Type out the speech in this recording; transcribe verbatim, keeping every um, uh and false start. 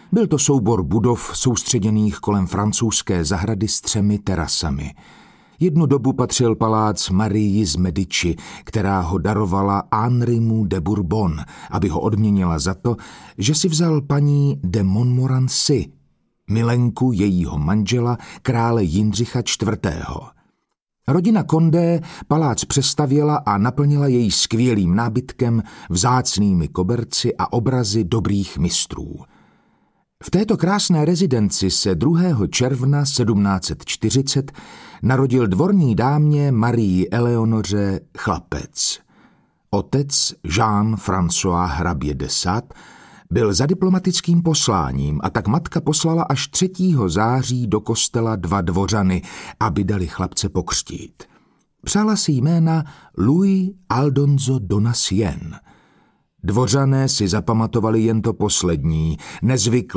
Byl to soubor budov soustředěných kolem francouzské zahrady s třemi terasami. Jednu dobu patřil palác Marii z Medici, která ho darovala Henrimu de Bourbon, aby ho odměnila za to, že si vzal paní de Montmorency, milenku jejího manžela, krále Jindřicha čtvrtého. Rodina Condé palác přestavěla a naplnila jej skvělým nábytkem, vzácnými koberci a obrazy dobrých mistrů. V této krásné rezidenci se druhého června sedmnáct set čtyřicet narodil dvorní dámě Marii Eleonoře chlapec. Otec Jean-François hrabě de Sade byl za diplomatickým posláním a tak matka poslala až třetího září do kostela dva dvořany, aby dali chlapce pokřtít. Přála si jména Louis Aldonzo Donatien. Dvořané si zapamatovali jen to poslední, nezvyklé